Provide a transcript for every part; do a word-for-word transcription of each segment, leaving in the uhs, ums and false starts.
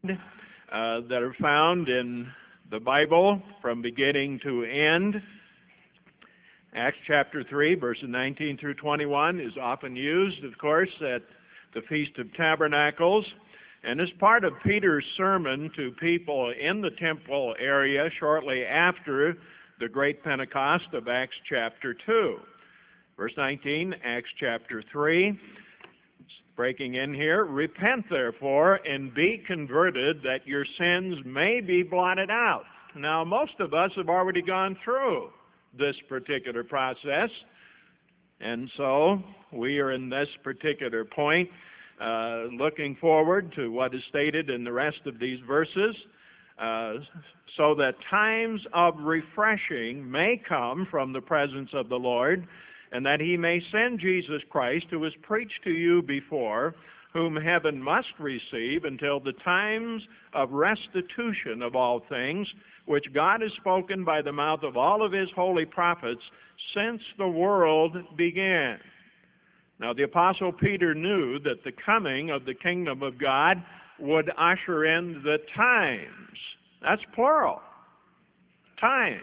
uh, that are found in the Bible from beginning to end. Acts chapter three, verses nineteen through twenty-one is often used, of course, at the Feast of Tabernacles, and is part of Peter's sermon to people in the temple area shortly after the great Pentecost of Acts chapter two. Verse nineteen, Acts chapter three, breaking in here, repent therefore and be converted that your sins may be blotted out. Now, most of us have already gone through this particular process, and so we are in this particular point uh, looking forward to what is stated in the rest of these verses, uh, so that times of refreshing may come from the presence of the Lord, and that he may send Jesus Christ, who was preached to you before, whom heaven must receive until the times of restitution of all things, which God has spoken by the mouth of all of his holy prophets since the world began. Now, the Apostle Peter knew that the coming of the kingdom of God would usher in the times, that's plural, times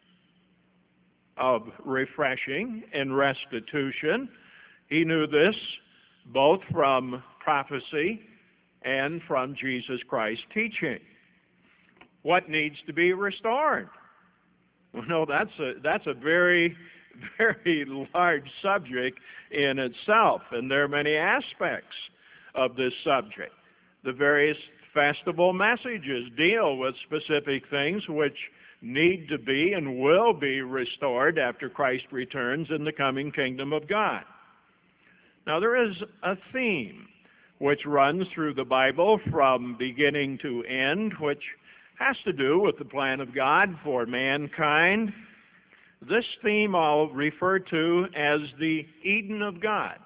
of refreshing and restitution. He knew this both from prophecy and from Jesus Christ's teaching. What needs to be restored? Well, no, that's a, that's a very, very large subject in itself, and there are many aspects of this subject. The various festival messages deal with specific things which need to be and will be restored after Christ returns in the coming kingdom of God. Now, there is a theme which runs through the Bible from beginning to end, which has to do with the plan of God for mankind. This theme I'll refer to as the Eden of God.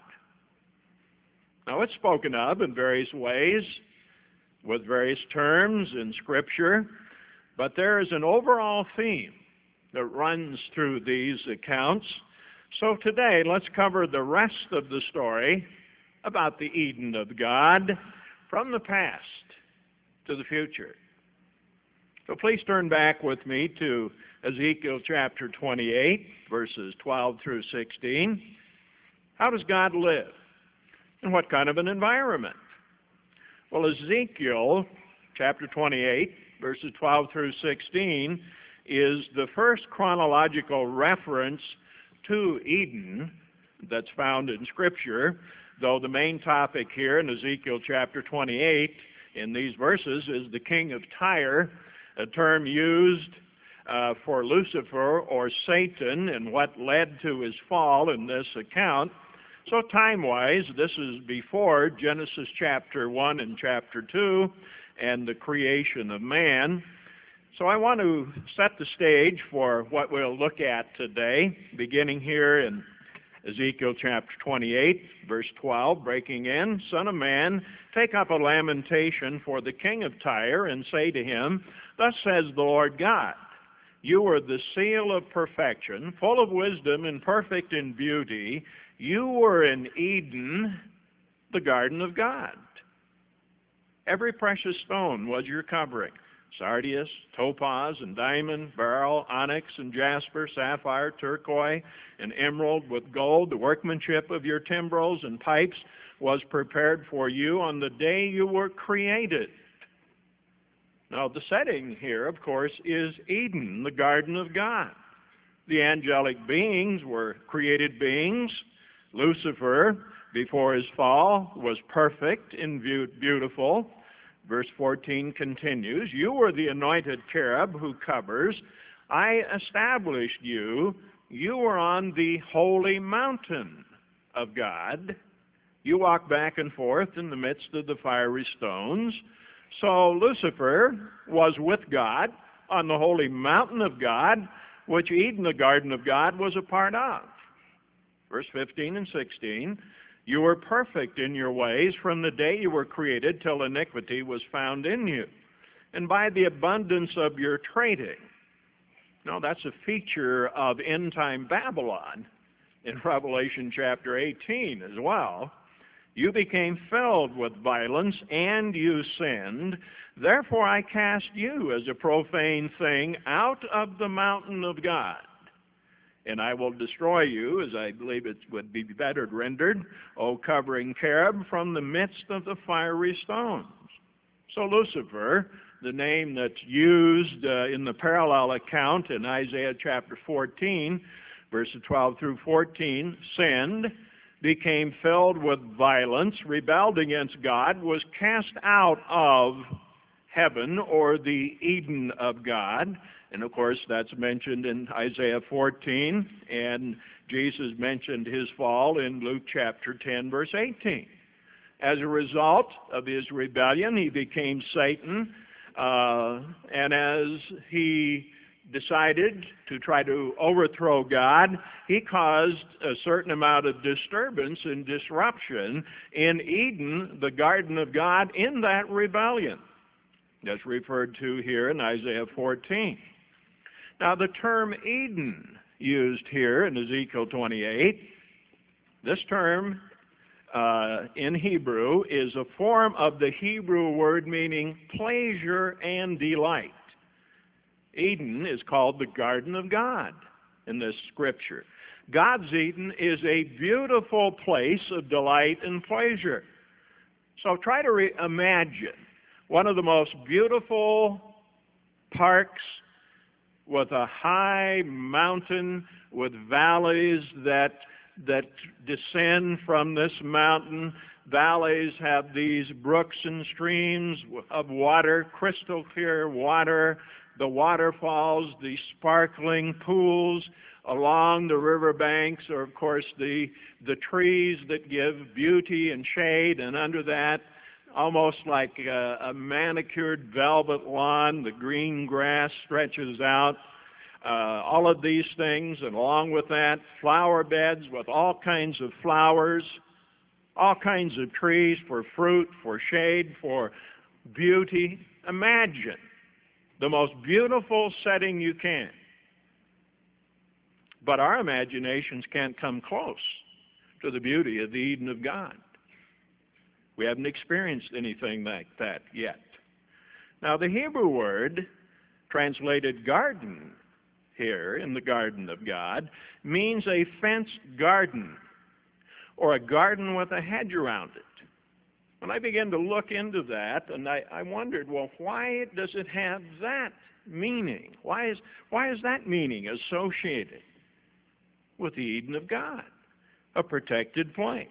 Now, it's spoken of in various ways, with various terms in Scripture, but there is an overall theme that runs through these accounts. So today, let's cover the rest of the story about the Eden of God from the past to the future. So please turn back with me to Ezekiel chapter twenty-eight, verses twelve through sixteen. How does God live? And what kind of an environment? Well, Ezekiel chapter twenty-eight, verses twelve through sixteen, is the first chronological reference to Eden that's found in Scripture, though the main topic here in Ezekiel chapter twenty-eight in these verses is the king of Tyre, a term used uh, for Lucifer or Satan and what led to his fall in this account. So time-wise, this is before Genesis chapter one and chapter two and the creation of man. So I want to set the stage for what we'll look at today, beginning here in Ezekiel chapter twenty-eight, verse twelve, breaking in, Son of man, take up a lamentation for the king of Tyre, and say to him, Thus says the Lord God, you are the seal of perfection, full of wisdom and perfect in beauty. You were in Eden, the garden of God. Every precious stone was your covering, sardius, topaz, and diamond, beryl, onyx, and jasper, sapphire, turquoise, and emerald with gold. The workmanship of your timbrels and pipes was prepared for you on the day you were created. Now, the setting here, of course, is Eden, the garden of God. The angelic beings were created beings. Lucifer, before his fall, was perfect and beautiful. Verse fourteen continues, You were the anointed cherub who covers. I established you. You were on the holy mountain of God. You walked back and forth in the midst of the fiery stones. So Lucifer was with God on the holy mountain of God, which Eden, the garden of God, was a part of. Verse fifteen and sixteen, You were perfect in your ways from the day you were created till iniquity was found in you, and by the abundance of your trading. Now, that's a feature of end-time Babylon in Revelation chapter eighteen as well. You became filled with violence, and you sinned. Therefore I cast you as a profane thing out of the mountain of God. And I will destroy you, as I believe it would be better rendered, O covering cherub, from the midst of the fiery stones. So Lucifer, the name that's used uh, in the parallel account in Isaiah chapter fourteen, verses twelve through fourteen, sinned, became filled with violence, rebelled against God, was cast out of heaven, or the Eden of God. And of course, that's mentioned in Isaiah fourteen, and Jesus mentioned his fall in Luke chapter ten, verse eighteen. As a result of his rebellion, he became Satan, uh, and as he decided to try to overthrow God, he caused a certain amount of disturbance and disruption in Eden, the garden of God, in that rebellion. That's referred to here in Isaiah fourteen. Now, the term Eden used here in Ezekiel twenty-eight, this term uh, in Hebrew is a form of the Hebrew word meaning pleasure and delight. Eden is called the Garden of God in this scripture. God's Eden is a beautiful place of delight and pleasure. So try to re- imagine one of the most beautiful parks with a high mountain with valleys that that descend from this mountain. Valleys have these brooks and streams of water, crystal clear water, the waterfalls, the sparkling pools along the riverbanks, or of course the the trees that give beauty and shade, and under that, almost like a, a manicured velvet lawn, the green grass stretches out. Uh, all of these things, and along with that, flower beds with all kinds of flowers, all kinds of trees for fruit, for shade, for beauty. Imagine the most beautiful setting you can. But our imaginations can't come close to the beauty of the Eden of God. We haven't experienced anything like that yet. Now, the Hebrew word translated garden here in the garden of God means a fenced garden, or a garden with a hedge around it. When I began to look into that, and I, I wondered, well, why does it have that meaning? Why is, why is that meaning associated with the Eden of God, a protected place?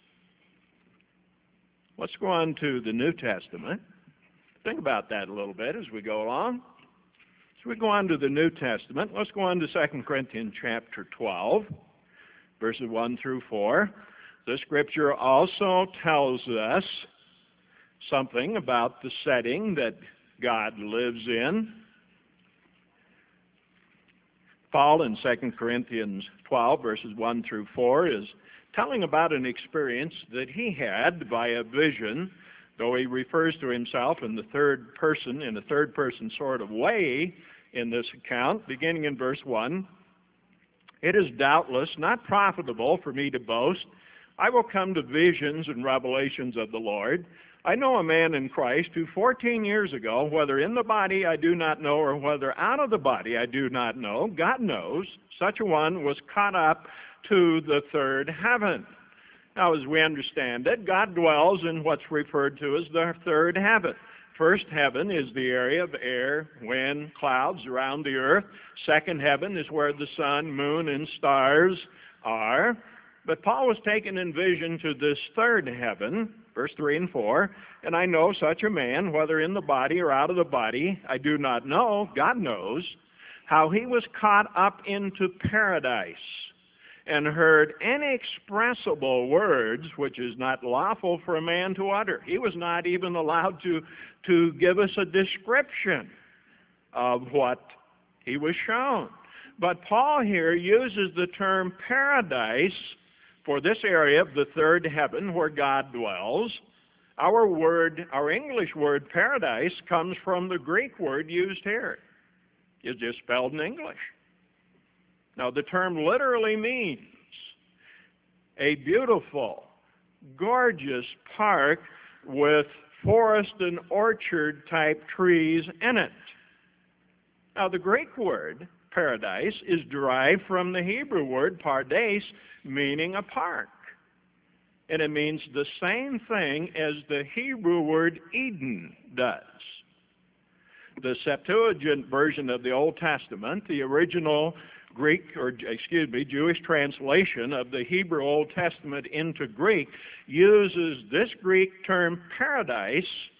Let's go on to the New Testament. Think about that a little bit as we go along. So we go on to the New Testament. Let's go on to Second Corinthians chapter twelve, verses one through four. The scripture also tells us something about the setting that God lives in. Paul in Second Corinthians twelve, verses one through four, is telling about an experience that he had by a vision, though he refers to himself in the third person, in a third person sort of way in this account, beginning in verse one. It is doubtless not profitable for me to boast. I will come to visions and revelations of the Lord. I know a man in Christ who fourteen years ago, whether in the body I do not know, or whether out of the body I do not know, God knows, such a one was caught up to the third heaven. Now, as we understand it, God dwells in what's referred to as the third heaven. First heaven is the area of air, wind, clouds around the earth. Second heaven is where the sun, moon, and stars are. But Paul was taken in vision to this third heaven, verse three and four, and I know such a man, whether in the body or out of the body, I do not know, God knows, how he was caught up into paradise, and heard inexpressible words which is not lawful for a man to utter. He was not even allowed to, to give us a description of what he was shown. But Paul here uses the term paradise for this area of the third heaven where God dwells. Our word, our English word paradise, comes from the Greek word used here. It's just spelled in English. Now, the term literally means a beautiful, gorgeous park with forest and orchard type trees in it. Now, the Greek word paradise is derived from the Hebrew word pardes, meaning a park. And it means the same thing as the Hebrew word Eden does. The Septuagint version of the Old Testament, the original Greek, or excuse me, Jewish translation of the Hebrew Old Testament into Greek, uses this Greek term paradise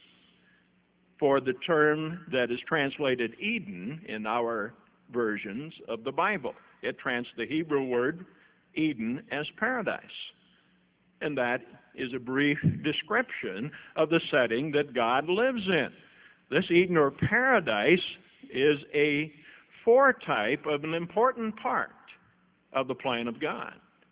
for the term that is translated Eden in our versions of the Bible. It trans the Hebrew word Eden as paradise. And that is a brief description of the setting that God lives in. This Eden or paradise is a foretype of an important part of the plan of God.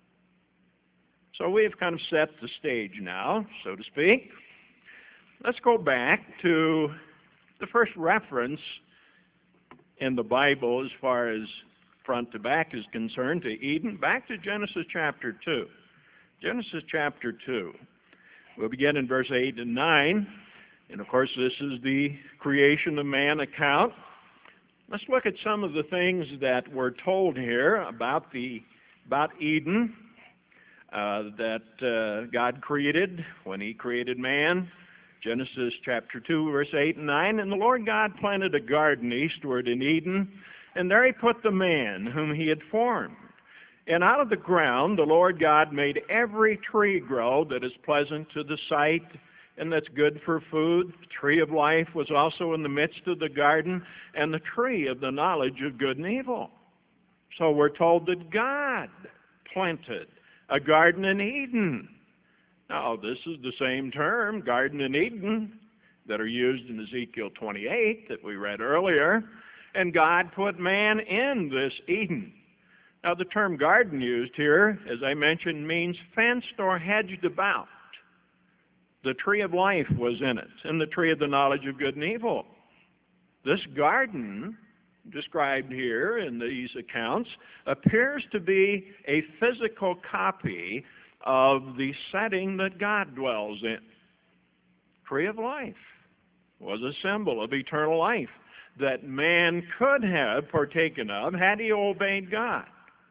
So we've kind of set the stage now, so to speak. Let's go back to the first reference in the Bible as far as front to back is concerned to Eden, back to Genesis chapter two. Genesis chapter two. We'll begin in verse eight and nine. And of course, this is the creation of man account. Let's look at some of the things that were told here about the about Eden uh, that uh, God created when He created man. Genesis chapter two, verse eight and nine. And the Lord God planted a garden eastward in Eden, and there He put the man whom He had formed. And out of the ground the Lord God made every tree grow that is pleasant to the sight, and that's good for food. The tree of life was also in the midst of the garden, and the tree of the knowledge of good and evil. So we're told that God planted a garden in Eden. Now, this is the same term, garden and Eden, that are used in Ezekiel twenty-eight that we read earlier. And God put man in this Eden. Now, the term garden used here, as I mentioned, means fenced or hedged about. The tree of life was in it, and the tree of the knowledge of good and evil. This garden, described here in these accounts, appears to be a physical copy of the setting that God dwells in. Tree of life was a symbol of eternal life that man could have partaken of had he obeyed God.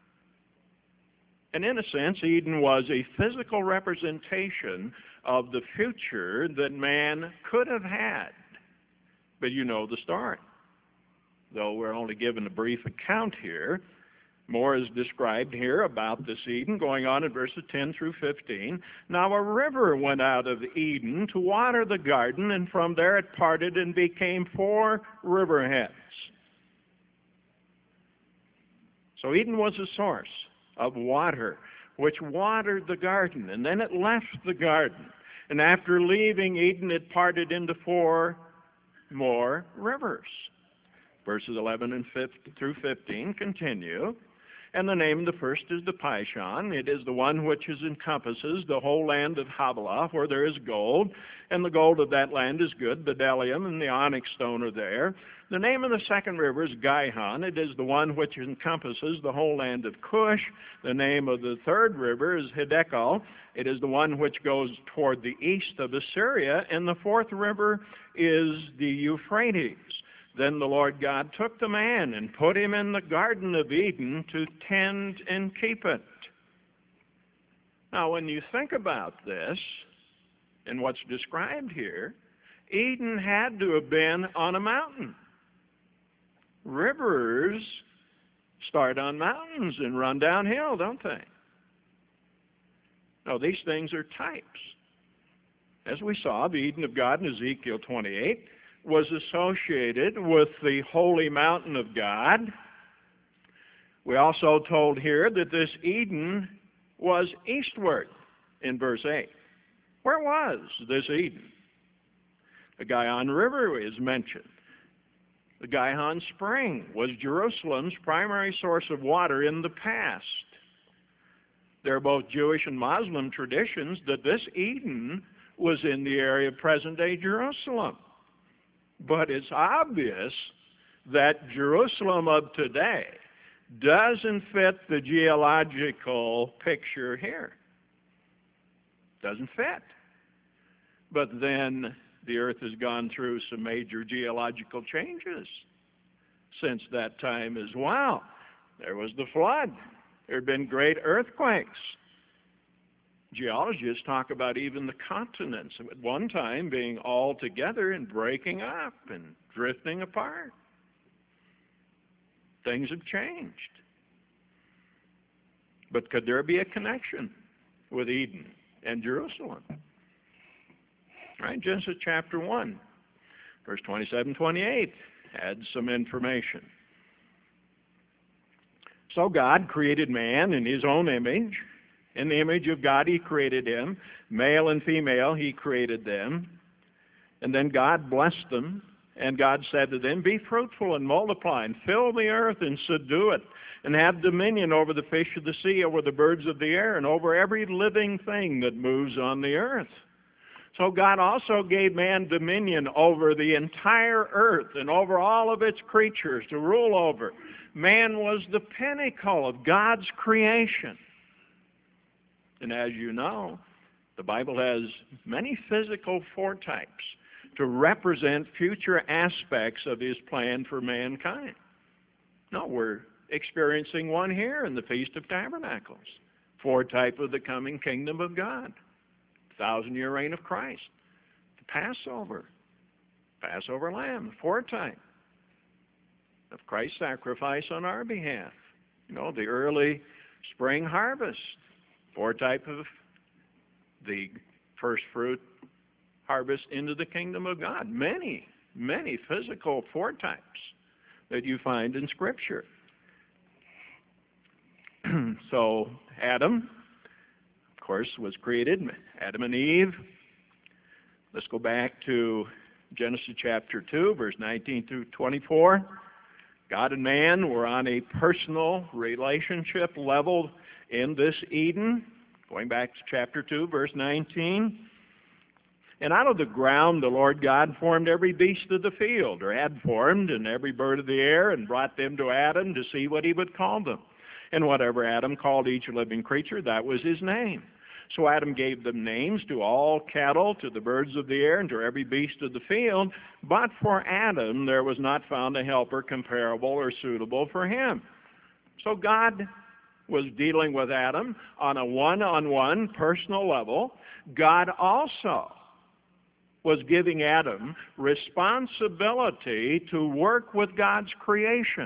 And in a sense, Eden was a physical representation of the future that man could have had. But you know the story. Though we're only given a brief account here, more is described here about this Eden, going on in verses ten through fifteen. Now a river went out of Eden to water the garden, and from there it parted and became four riverheads. So Eden was a source of water, which watered the garden, and then it left the garden. And after leaving Eden, it parted into four more rivers. Verses eleven and through fifteen continue. And the name of the first is the Pishon. It is the one which is encompasses the whole land of Havilah, where there is gold, and the gold of that land is good. Bdellium and the onyx stone are there. The name of the second river is Gihon. It is the one which encompasses the whole land of Cush. The name of the third river is Hiddekel. It is the one which goes toward the east of Assyria. And the fourth river is the Euphrates. Then the Lord God took the man and put him in the Garden of Eden to tend and keep it. Now, when you think about this and what's described here, Eden had to have been on a mountain. Rivers start on mountains and run downhill, don't they? No, these things are types. As we saw, the Eden of God in Ezekiel twenty-eight was associated with the holy mountain of God. We also told here that this Eden was eastward in verse eight. Where was this Eden? The Gihon River is mentioned. The Gihon Spring was Jerusalem's primary source of water in the past. There are both Jewish and Muslim traditions that this Eden was in the area of present-day Jerusalem. But it's obvious that Jerusalem of today doesn't fit the geological picture here. Doesn't fit. But then the earth has gone through some major geological changes since that time as well. There was the flood. There had been great earthquakes. Geologists talk about even the continents at one time being all together and breaking up and drifting apart. Things have changed. But could there be a connection with Eden and Jerusalem? Right, Genesis chapter one, verse twenty-seven, twenty-eight adds some information. So God created man in his own image. In the image of God he created him. Male and female he created them. And then God blessed them. And God said to them, be fruitful and multiply and fill the earth and subdue it, and have dominion over the fish of the sea, over the birds of the air, and over every living thing that moves on the earth. So God also gave man dominion over the entire earth and over all of its creatures to rule over. Man was the pinnacle of God's creation. And as you know, the Bible has many physical foretypes to represent future aspects of his plan for mankind. No, we're experiencing one here in the Feast of Tabernacles, foretype of the coming kingdom of God, thousand-year reign of Christ, the Passover, Passover lamb, foretype of Christ's sacrifice on our behalf. You know, the early spring harvest, foretype of the first fruit harvest into the kingdom of God. Many, many physical foretypes that you find in Scripture. So Adam, of course, was created, Adam and Eve. Let's go back to Genesis chapter two, verse nineteen through twenty-four. God and man were on a personal relationship level in this Eden. Going back to chapter two, verse nineteen. And out of the ground the Lord God formed every beast of the field, or had formed, and every bird of the air, and brought them to Adam to see what he would call them. And whatever Adam called each living creature, that was his name. So Adam gave them names to all cattle, to the birds of the air, and to every beast of the field. But for Adam there was not found a helper comparable or suitable for him. So God was dealing with Adam on a one-on-one personal level. God also was giving Adam responsibility to work with God's creation,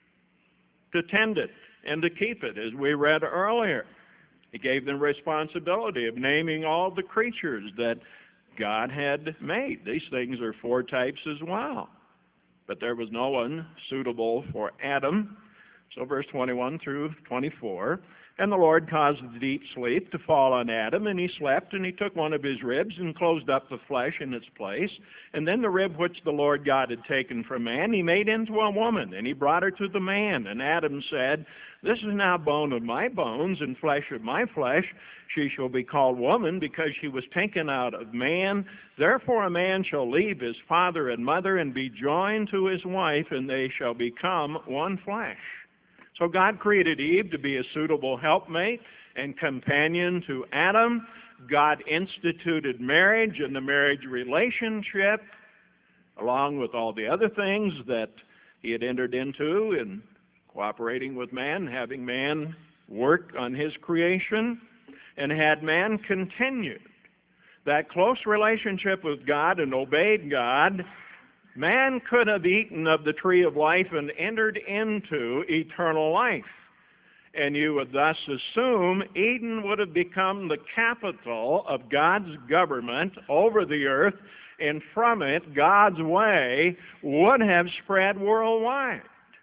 to tend it and to keep it, as we read earlier. He gave them responsibility of naming all the creatures that God had made. These things are foretypes as well. But there was no one suitable for Adam. So verse twenty-one through twenty-four, and the Lord caused a deep sleep to fall on Adam, and he slept, and he took one of his ribs and closed up the flesh in its place. And then the rib which the Lord God had taken from man, he made into a woman, and he brought her to the man. And Adam said, this is now bone of my bones and flesh of my flesh. She shall be called woman, because she was taken out of man. Therefore a man shall leave his father and mother and be joined to his wife, and they shall become one flesh. So God created Eve to be a suitable helpmate and companion to Adam. God instituted marriage and the marriage relationship, along with all the other things that he had entered into in cooperating with man, having man work on his creation. And had man continued that close relationship with God and obeyed God, man could have eaten of the tree of life and entered into eternal life. And you would thus assume Eden would have become the capital of God's government over the earth, and from it, God's way would have spread worldwide.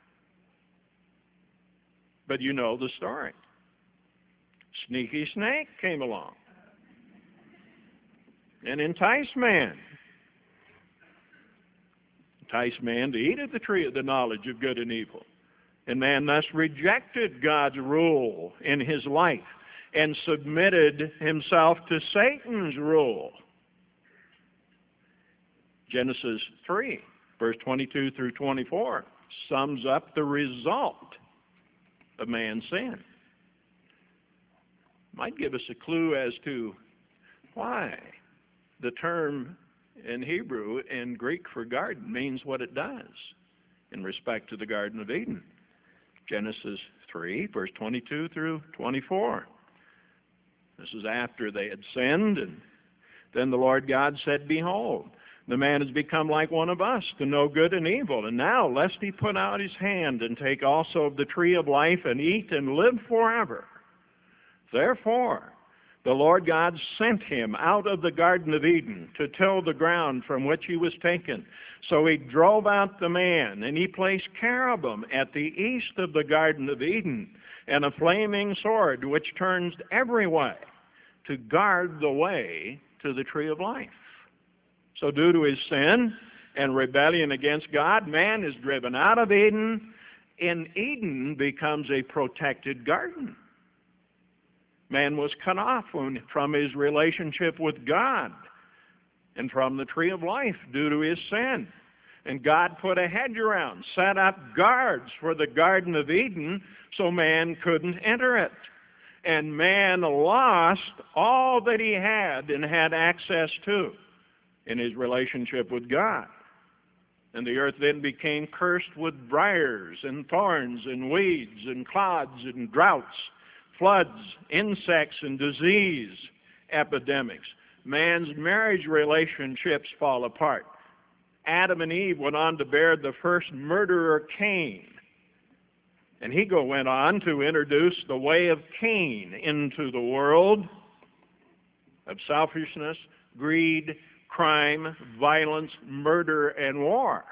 But you know the story. Sneaky snake came along and enticed man. Enticed man to eat of the tree of the knowledge of good and evil. And man thus rejected God's rule in his life and submitted himself to Satan's rule. Genesis three, verse twenty-two through twenty-four, sums up the result of man's sin. Might give us a clue as to Why? The term in Hebrew and Greek for garden means what it does in respect to the Garden of Eden. Genesis three, verse twenty-two through twenty-four. This is after they had sinned, and then the Lord God said, Behold, the man has become like one of us, to know good and evil. And now, lest he put out his hand and take also of the tree of life and eat and live forever. Therefore, the Lord God sent him out of the Garden of Eden to till the ground from which he was taken. So he drove out the man, and he placed cherubim at the east of the Garden of Eden, and a flaming sword which turns every way, to guard the way to the tree of life. So due to his sin and rebellion against God, man is driven out of Eden, and Eden becomes a protected garden. Man was cut off from his relationship with God and from the tree of life due to his sin. And God put a hedge around, set up guards for the Garden of Eden so man couldn't enter it. And man lost all that he had and had access to in his relationship with God. And the earth then became cursed with briars and thorns and weeds and clods and droughts, floods, insects, and disease epidemics. Man's marriage relationships fall apart. Adam and Eve went on to bear the first murderer, Cain. And he went on to introduce the way of Cain into the world of selfishness, greed, crime, violence, murder, and war.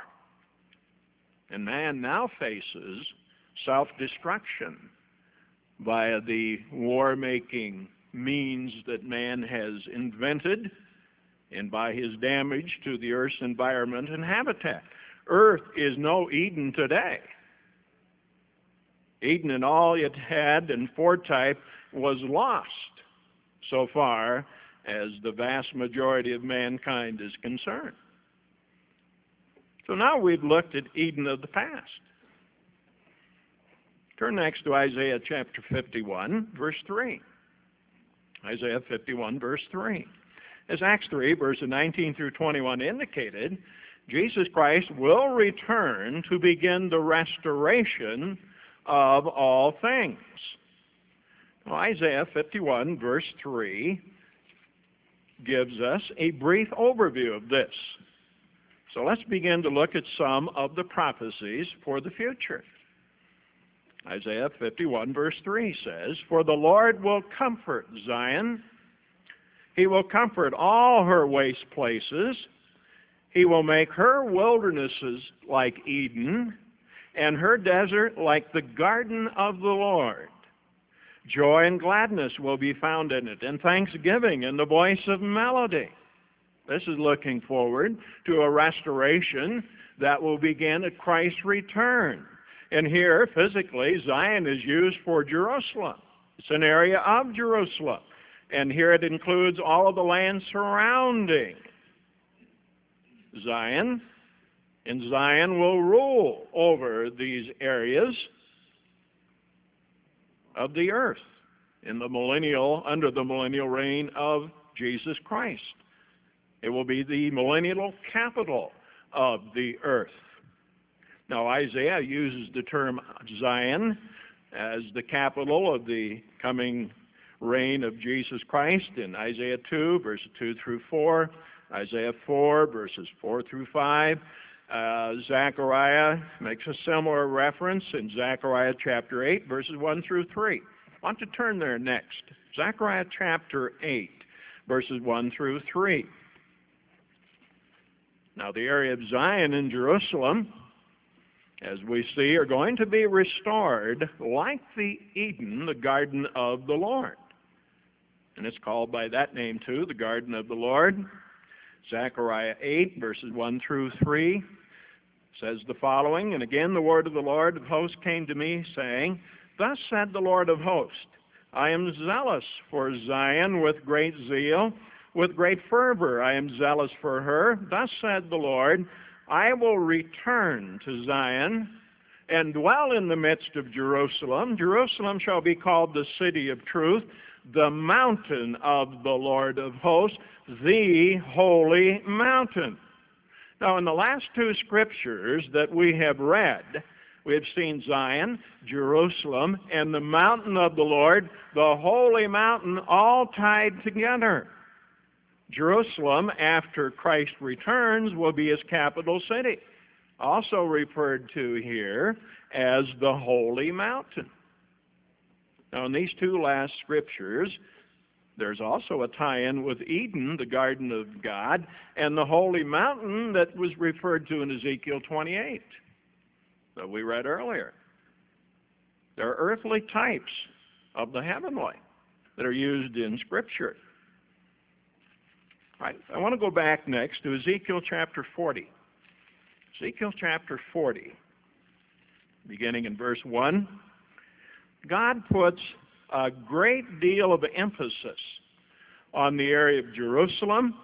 And man now faces self-destruction via the war-making means that man has invented and by his damage to the earth's environment and habitat. Earth is no Eden today. Eden and all it had and foretype was lost so far as the vast majority of mankind is concerned. So now we've looked at Eden of the past. Turn next to Isaiah chapter fifty-one, verse three. Isaiah fifty-one, verse three. As Acts three, verses nineteen through twenty-one indicated, Jesus Christ will return to begin the restoration of all things. Now, Isaiah fifty-one, verse three gives us a brief overview of this. So let's begin to look at some of the prophecies for the future. Isaiah fifty-one, verse three says, For the Lord will comfort Zion. He will comfort all her waste places. He will make her wildernesses like Eden, and her desert like the garden of the Lord. Joy and gladness will be found in it, and thanksgiving and the voice of melody. This is looking forward to a restoration that will begin at Christ's return. And here, physically, Zion is used for Jerusalem. It's an area of Jerusalem. And here it includes all of the land surrounding Zion. And Zion will rule over these areas of the earth in the millennial, under the millennial reign of Jesus Christ. It will be the millennial capital of the earth. Now, Isaiah uses the term Zion as the capital of the coming reign of Jesus Christ in Isaiah two, verses two through four, Isaiah four, verses four through five. Uh, Zechariah makes a similar reference in Zechariah chapter eight, verses one through three. I want to turn there next. Zechariah chapter eight, verses one through three. Now, the area of Zion in Jerusalem, as we see, are going to be restored like the Eden, the garden of the Lord. And it's called by that name too, the garden of the Lord. Zechariah eight, verses one through three, says the following, And again the word of the Lord of hosts came to me, saying, Thus said the Lord of hosts, I am zealous for Zion with great zeal, with great fervor I am zealous for her. Thus said the Lord, I will return to Zion and dwell in the midst of Jerusalem. Jerusalem shall be called the city of truth, the mountain of the Lord of hosts, the holy mountain. Now, in the last two scriptures that we have read, we have seen Zion, Jerusalem, and the mountain of the Lord, the holy mountain, all tied together. Jerusalem, after Christ returns, will be his capital city, also referred to here as the holy mountain. Now, in these two last scriptures, there's also a tie-in with Eden, the garden of God, and the holy mountain that was referred to in Ezekiel twenty-eight that we read earlier. There are earthly types of the heavenly that are used in Scripture. All right, I want to go back next to Ezekiel chapter forty. Ezekiel chapter forty, beginning in verse one. God puts a great deal of emphasis on the area of Jerusalem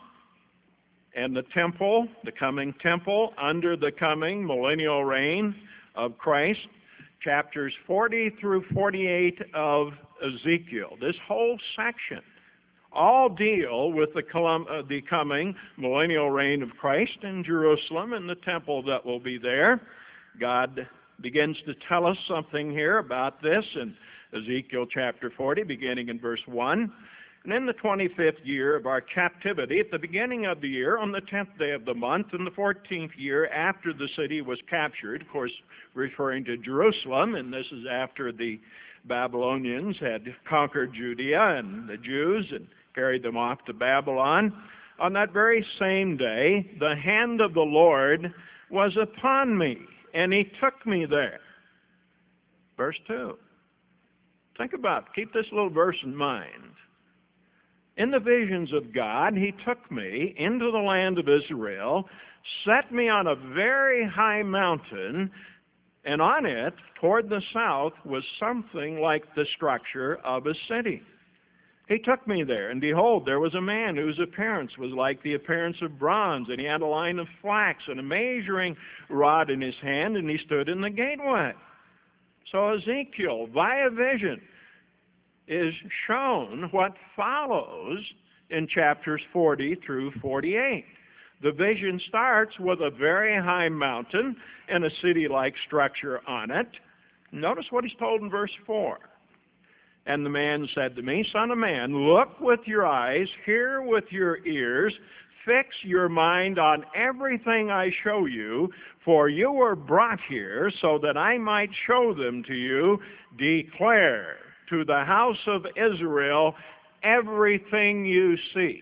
and the temple, the coming temple, under the coming millennial reign of Christ. Chapters forty through forty-eight of Ezekiel, this whole section, all deal with the, uh, the coming millennial reign of Christ in Jerusalem and the temple that will be there. God begins to tell us something here about this in Ezekiel chapter forty, beginning in verse one. And in the twenty-fifth year of our captivity, at the beginning of the year, on the tenth day of the month, in the fourteenth year after the city was captured, of course, referring to Jerusalem, and this is after the Babylonians had conquered Judea and the Jews and carried them off to Babylon. On that very same day, the hand of the Lord was upon me, and he took me there. Verse two. Think about it. Keep this little verse in mind. In the visions of God, he took me into the land of Israel, set me on a very high mountain, and on it, toward the south, was something like the structure of a city. He took me there, and behold, there was a man whose appearance was like the appearance of bronze, and he had a line of flax and a measuring rod in his hand, and he stood in the gateway. So Ezekiel, via vision, is shown what follows in chapters forty through forty-eight. The vision starts with a very high mountain and a city-like structure on it. Notice what he's told in verse four. And the man said to me, Son of man, look with your eyes, hear with your ears, fix your mind on everything I show you, for you were brought here so that I might show them to you. Declare to the house of Israel everything you see.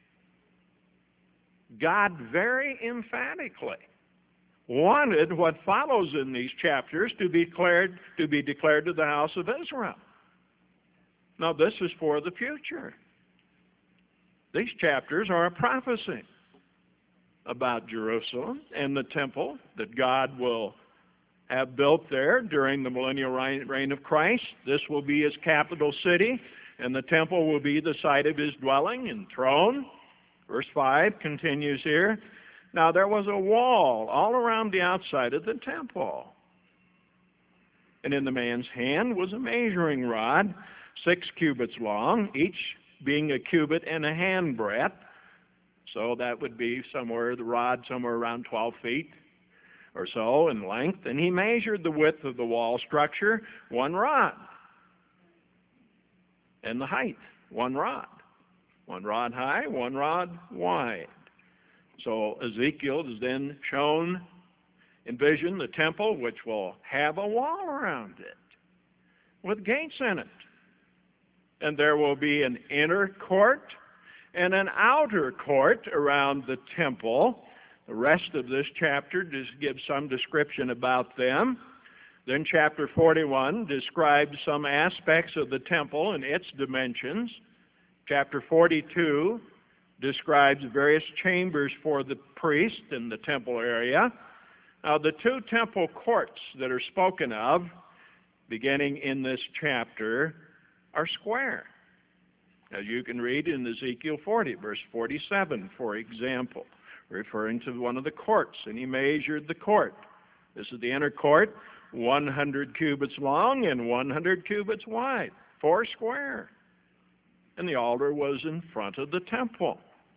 God very emphatically wanted what follows in these chapters to be declared, to be declared to the house of Israel. Now, this is for the future. These chapters are a prophecy about Jerusalem and the temple that God will have built there during the millennial reign of Christ. This will be his capital city, and the temple will be the site of his dwelling and throne. Verse five continues here. Now there was a wall all around the outside of the temple, and in the man's hand was a measuring rod, six cubits long, each being a cubit and a handbreadth. So that would be somewhere, the rod somewhere around twelve feet or so in length. And he measured the width of the wall structure, one rod. And the height, one rod. One rod high, one rod wide. So Ezekiel is then shown in vision the temple, which will have a wall around it with gates in it. And there will be an inner court and an outer court around the temple. The rest of this chapter just gives some description about them. Then chapter forty-one describes some aspects of the temple and its dimensions. Chapter forty-two describes various chambers for the priest in the temple area. Now, the two temple courts that are spoken of, beginning in this chapter, are square, as you can read in Ezekiel forty, verse forty-seven, for example, referring to one of the courts. And he measured the court. This is the inner court, one hundred cubits long and one hundred cubits wide, four square. and the altar was in front of the temple.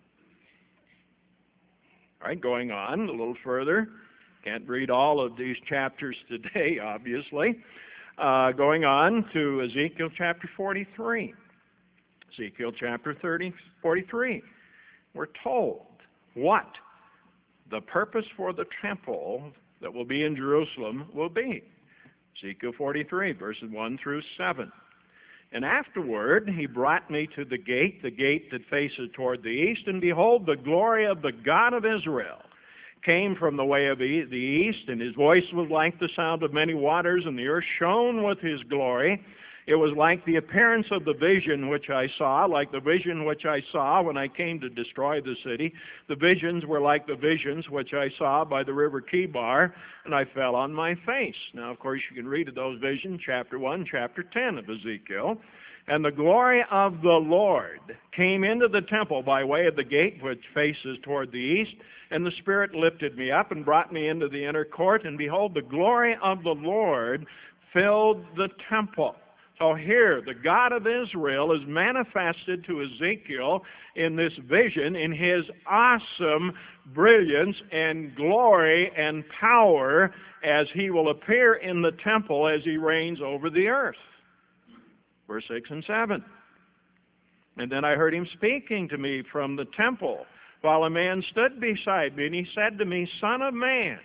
All right, going on a little further. Can't read all of these chapters today, obviously. Uh, going on to Ezekiel chapter forty-three. Ezekiel chapter thirty, forty-three. We're told what the purpose for the temple that will be in Jerusalem will be. Ezekiel forty-three, verses one through seven. And afterward he brought me to the gate, the gate that faces toward the east, and behold, the glory of the God of Israel came from the way of the east, and his voice was like the sound of many waters, and the earth shone with his glory. It was like the appearance of the vision which I saw, like the vision which I saw when I came to destroy the city. The visions were like the visions which I saw by the river Chebar, and I fell on my face. Now, of course, you can read of those visions, chapter one, chapter ten of Ezekiel. And the glory of the Lord came into the temple by way of the gate which faces toward the east, and the Spirit lifted me up and brought me into the inner court, and behold, the glory of the Lord filled the temple. So here, the God of Israel is manifested to Ezekiel in this vision in his awesome brilliance and glory and power as he will appear in the temple as he reigns over the earth. Verse six and seven. And then I heard him speaking to me from the temple, while a man stood beside me, and he said to me, Son of man,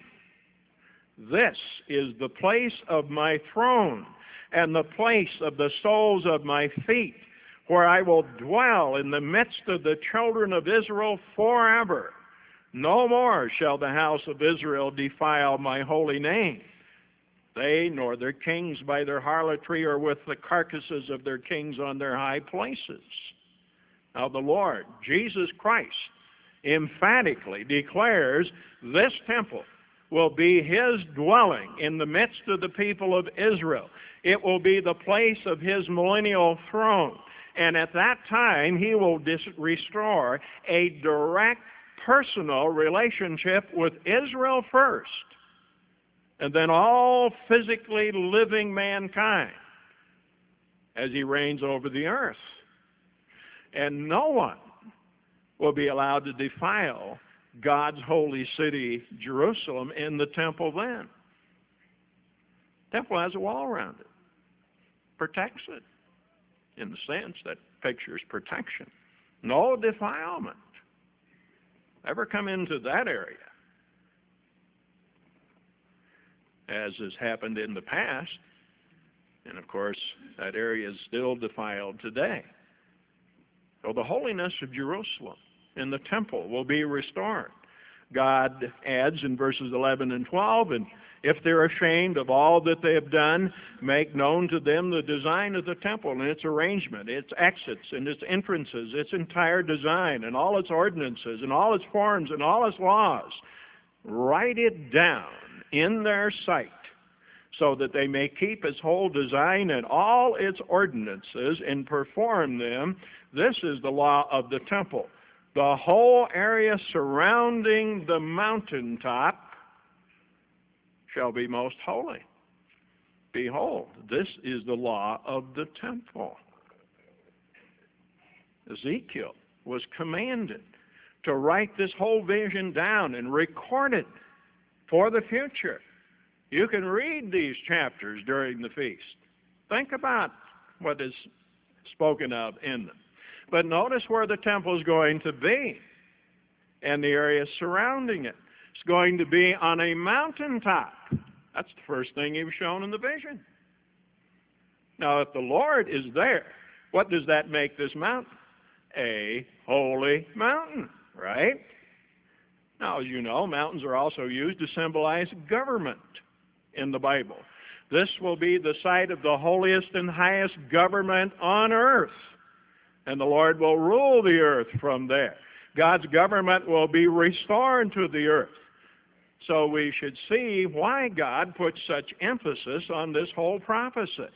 this is the place of my throne, and the place of the soles of my feet, where I will dwell in the midst of the children of Israel forever. No more shall the house of Israel defile my holy name, they nor their kings by their harlotry, or with the carcasses of their kings on their high places. Now the Lord, Jesus Christ, emphatically declares this temple will be his dwelling in the midst of the people of Israel. It will be the place of his millennial throne. And at that time, he will dis- restore a direct personal relationship with Israel first, and then all physically living mankind as he reigns over the earth. And no one will be allowed to defile God's holy city, Jerusalem, in the temple then. The temple has a wall around it. Protects it. In the sense that pictures protection. No defilement ever come into that area, as has happened in the past. And of course, that area is still defiled today. So the holiness of Jerusalem in the temple will be restored. God adds in verses eleven and twelve, and if they're ashamed of all that they have done, make known to them the design of the temple and its arrangement, its exits and its entrances, its entire design and all its ordinances and all its forms and all its laws. Write it down in their sight, so that they may keep its whole design and all its ordinances and perform them. This is the law of the temple. The whole area surrounding the mountaintop shall be most holy. Behold, this is the law of the temple. Ezekiel was commanded to write this whole vision down and record it for the future. You can read these chapters during the feast. Think about what is spoken of in them. But notice where the temple is going to be and the area surrounding it. It's going to be on a mountaintop. That's the first thing he was shown in the vision. Now, if the Lord is there, what does that make this mountain? A holy mountain, right? Now, as you know, mountains are also used to symbolize government in the Bible. This will be the site of the holiest and highest government on earth, and the Lord will rule the earth from there. God's government will be restored to the earth. So we should see why God puts such emphasis on this whole prophecy.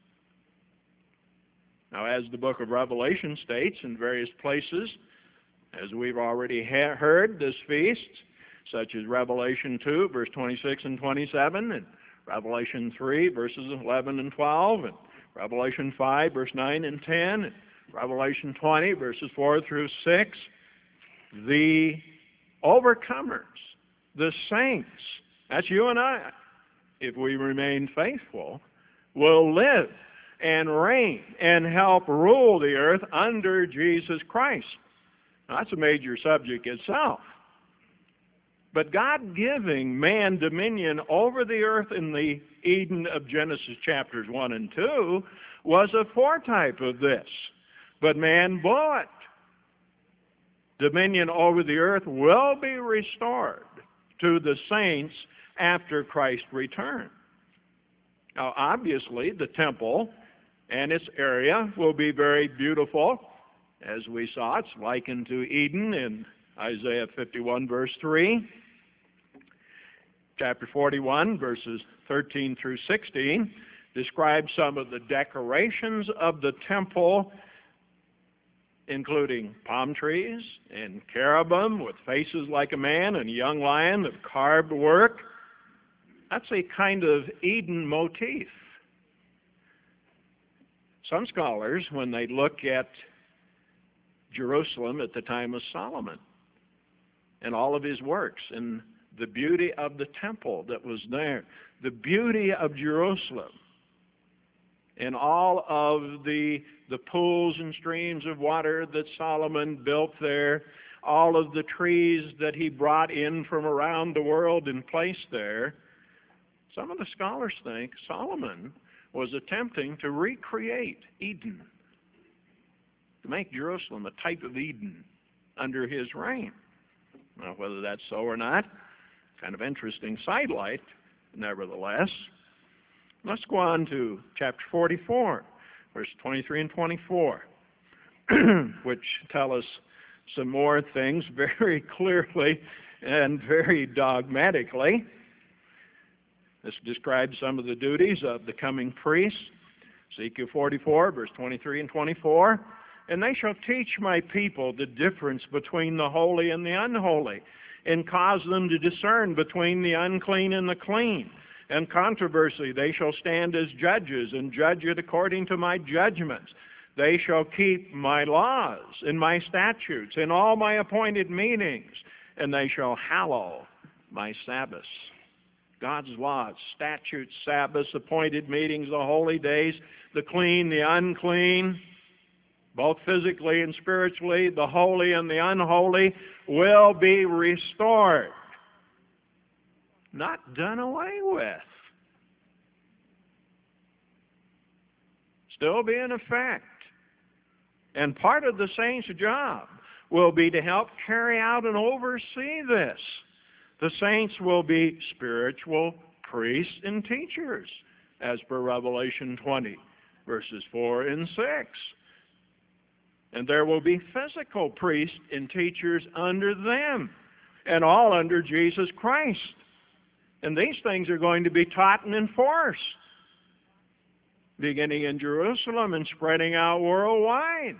Now, as the book of Revelation states in various places, as we've already ha- heard this feast, such as Revelation two, verse twenty-six and twenty-seven, and Revelation three, verses eleven and twelve, and Revelation five, verse nine and ten, and Revelation twenty, verses four through six, the overcomers, the saints, that's you and I, if we remain faithful, will live and reign and help rule the earth under Jesus Christ. Now, that's a major subject itself. But God giving man dominion over the earth in the Eden of Genesis chapters one and two was a foretype of this. But man blew it. Dominion over the earth will be restored to the saints after Christ's return. Now, obviously, the temple and its area will be very beautiful. As we saw, it's likened to Eden in Isaiah fifty-one, verse three. Chapter forty-one, verses thirteen through sixteen, describes some of the decorations of the temple, including palm trees and cherubim with faces like a man and a young lion of carved work. That's a kind of Eden motif. Some scholars, when they look at Jerusalem at the time of Solomon and all of his works and the beauty of the temple that was there, the beauty of Jerusalem, and all of the, the pools and streams of water that Solomon built there, all of the trees that he brought in from around the world and placed there, some of the scholars think Solomon was attempting to recreate Eden, to make Jerusalem a type of Eden under his reign. Now, whether that's so or not, kind of interesting sidelight, nevertheless. Let's go on to chapter forty-four, verse twenty-three and twenty-four, which tell us some more things very clearly and very dogmatically. This describes some of the duties of the coming priests. Ezekiel forty-four, verse twenty-three and twenty-four. And they shall teach my people the difference between the holy and the unholy, and cause them to discern between the unclean and the clean. And controversy they shall stand as judges, and judge it according to my judgments. They shall keep my laws and my statutes in all my appointed meetings, and they shall hallow my Sabbaths. God's laws, statutes, Sabbaths, appointed meetings, the holy days, the clean, the unclean, both physically and spiritually, the holy and the unholy, will be restored, not done away with. Still be in effect. And part of the saints' job will be to help carry out and oversee this. The saints will be spiritual priests and teachers, as per Revelation twenty, verses four and six. And there will be physical priests and teachers under them, and all under Jesus Christ. And these things are going to be taught and enforced, beginning in Jerusalem and spreading out worldwide.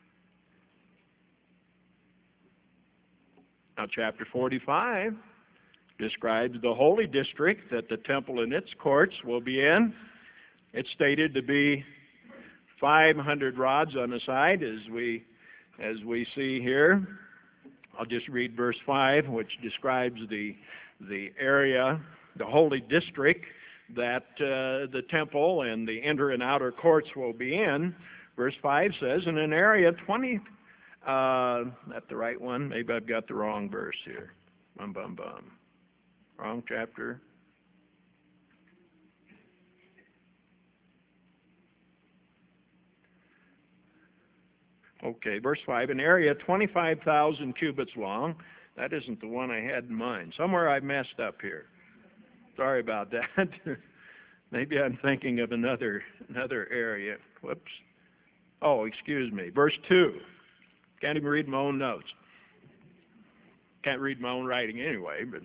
Now, chapter forty-five describes the holy district that the temple and its courts will be in. It's stated to be five hundred rods on the side, as we as we see here. I'll just read verse five, which describes the the area, the holy district that uh, the temple and the inner and outer courts will be in. Verse five says, in an area twenty, uh, that's the right one. Maybe I've got the wrong verse here. Bum, bum, bum. Wrong chapter. Okay, verse five, an area twenty-five thousand cubits long. That isn't the one I had in mind. Somewhere I messed up here. Sorry about that. Maybe I'm thinking of another another area. Whoops. Oh, excuse me. Verse two. Can't even read my own notes. Can't read my own writing anyway, but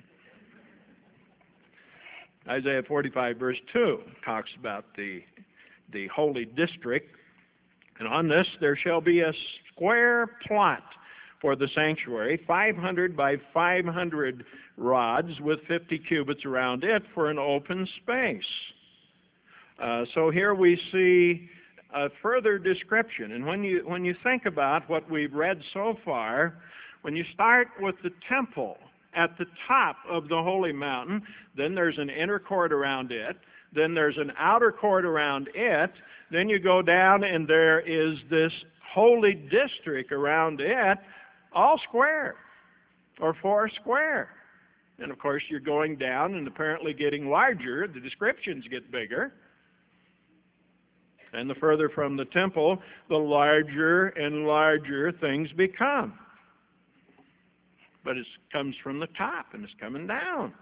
Isaiah forty-five, verse two talks about the the holy district. And on this there shall be a square plot for the sanctuary, five hundred by five hundred rods with fifty cubits around it for an open space. Uh, so here we see a further description. And when you, when you think about what we've read so far, when you start with the temple at the top of the holy mountain, then there's an inner court around it, then there's an outer court around it, then you go down and there is this holy district around it, all square, or four square. And of course you're going down and apparently getting larger, the descriptions get bigger. And the further from the temple, the larger and larger things become. But it comes from the top and it's coming down.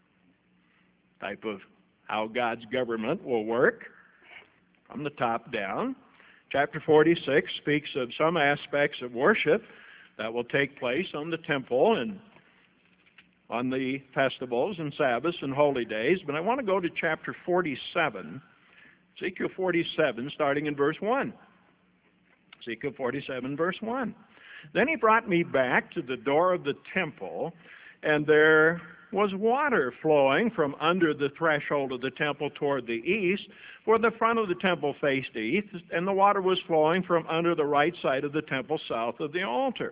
Type of how God's government will work from the top down. Chapter forty-six speaks of some aspects of worship that will take place on the temple and on the festivals and Sabbaths and holy days. But I want to go to chapter forty-seven, Ezekiel forty-seven, starting in verse one. Ezekiel forty-seven, verse one. Then he brought me back to the door of the temple, and there was water flowing from under the threshold of the temple toward the east, for the front of the temple faced east, and the water was flowing from under the right side of the temple south of the altar.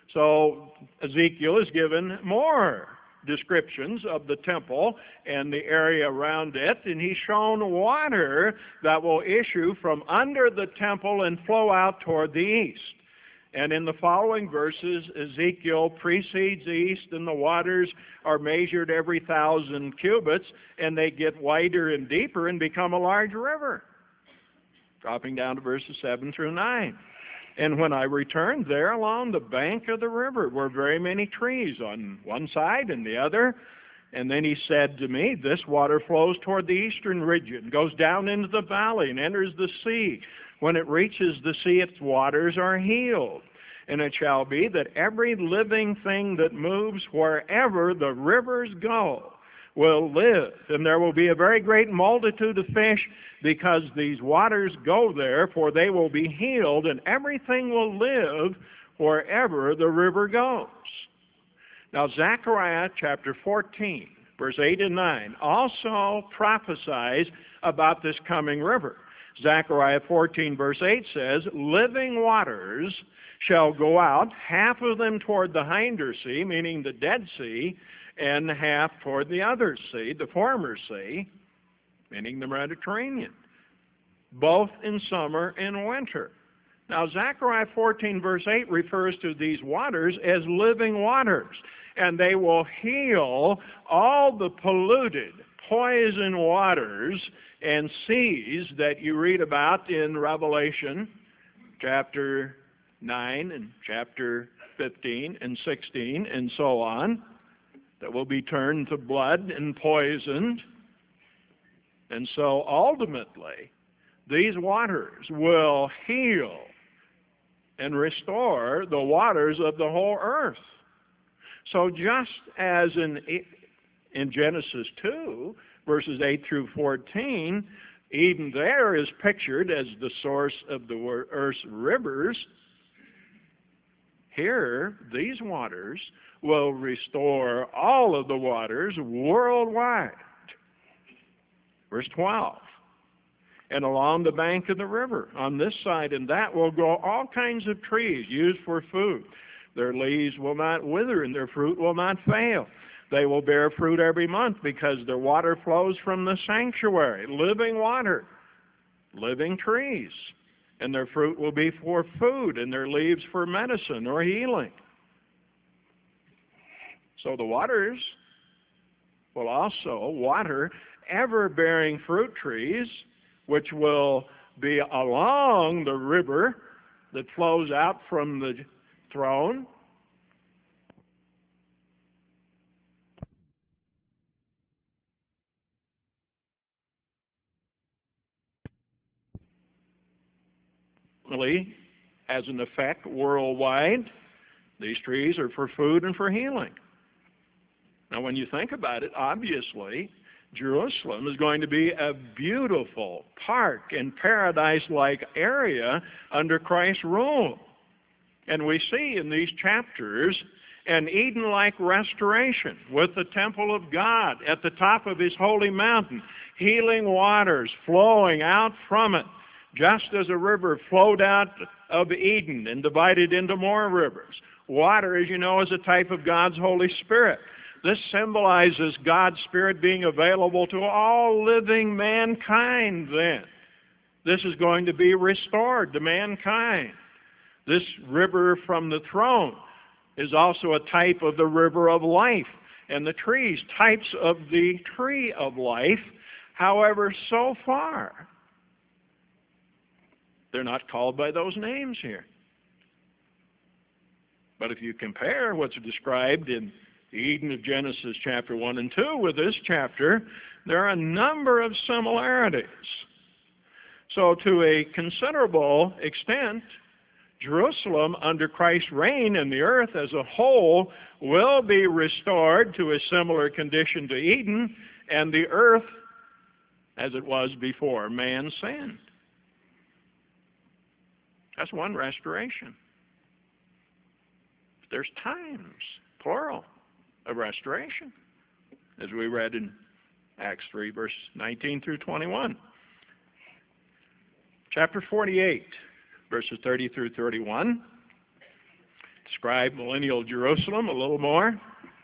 So Ezekiel is given more descriptions of the temple and the area around it, and he's shown water that will issue from under the temple and flow out toward the east. And in the following verses, Ezekiel precedes east, and the waters are measured every thousand cubits, and they get wider and deeper and become a large river. Dropping down to verses seven through nine. And when I returned, there along the bank of the river were very many trees on one side and the other. And then he said to me, this water flows toward the eastern region, goes down into the valley and enters the sea. When it reaches the sea, its waters are healed. And it shall be that every living thing that moves wherever the rivers go will live. And there will be a very great multitude of fish because these waters go there, for they will be healed, and everything will live wherever the river goes. Now, Zechariah chapter fourteen, verse eight and nine, also prophesies about this coming river. Zechariah fourteen, verse eight says, living waters shall go out, half of them toward the hinder sea, meaning the Dead Sea, and half toward the other sea, the former sea, meaning the Mediterranean, both in summer and winter. Now, Zechariah fourteen, verse eight refers to these waters as living waters, and they will heal all the polluted, poison waters and seas that you read about in Revelation chapter nine and chapter fifteen and sixteen and so on, that will be turned to blood and poisoned. And so ultimately, these waters will heal and restore the waters of the whole earth. So just as in, in Genesis two, verses eight through fourteen, Eden there is pictured as the source of the earth's rivers. Here, these waters will restore all of the waters worldwide. Verse twelve, and along the bank of the river, on this side and that, will grow all kinds of trees used for food. Their leaves will not wither, and their fruit will not fail. They will bear fruit every month, because their water flows from the sanctuary, living water, living trees. And their fruit will be for food, and their leaves for medicine or healing. So the waters will also water ever-bearing fruit trees, which will be along the river that flows out from the throne. Has an effect worldwide. These trees are for food and for healing. Now, when you think about it, obviously, Jerusalem is going to be a beautiful park and paradise-like area under Christ's rule. And we see in these chapters an Eden-like restoration with the temple of God at the top of his holy mountain, healing waters flowing out from it. just as a river flowed out of Eden and divided into more rivers. Water, as you know, is a type of God's Holy Spirit. This symbolizes God's Spirit being available to all living mankind then. This is going to be restored to mankind. This river from the throne is also a type of the river of life, and the trees, types of the tree of life. However, so far, they're not called by those names here. But if you compare what's described in the Eden of Genesis chapter one and two with this chapter, there are a number of similarities. So to a considerable extent, Jerusalem under Christ's reign and the earth as a whole will be restored to a similar condition to Eden and the earth as it was before man sinned. That's one restoration. There's times, plural, of restoration, as we read in Acts three, verse nineteen through twenty-one. Chapter forty-eight, verses thirty through thirty-one, describe millennial Jerusalem a little more.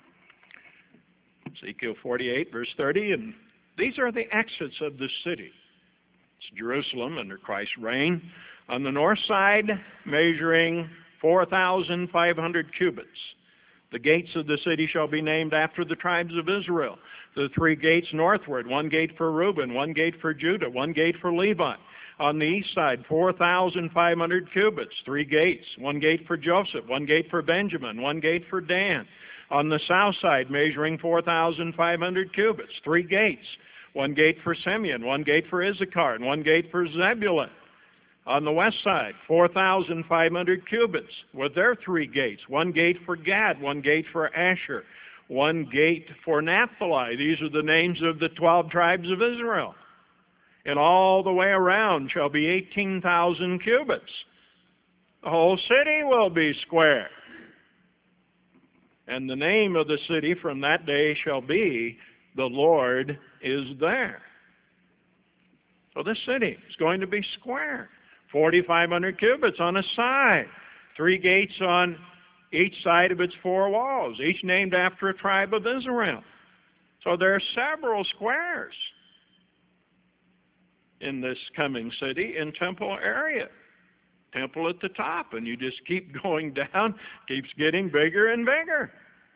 Ezekiel forty-eight, verse thirty, and these are the exits of the city. It's Jerusalem under Christ's reign. On the north side, measuring four thousand five hundred cubits. The gates of the city shall be named after the tribes of Israel. The three gates northward, one gate for Reuben, one gate for Judah, one gate for Levi. On the east side, four thousand five hundred cubits, three gates, one gate for Joseph, one gate for Benjamin, one gate for Dan. On the south side, measuring four thousand five hundred cubits, three gates, one gate for Simeon, one gate for Issachar, and one gate for Zebulun. On the west side, four thousand five hundred cubits with their three gates, one gate for Gad, one gate for Asher, one gate for Naphtali. These are the names of the twelve tribes of Israel. And all the way around shall be eighteen thousand cubits. The whole city will be square. And the name of the city from that day shall be, the Lord is there. So this city is going to be square. forty-five hundred cubits on a side. Three gates on each side of its four walls, each named after a tribe of Israel. So there are several squares in this coming city in temple area. Temple at the top, and you just keep going down, keeps getting bigger and bigger.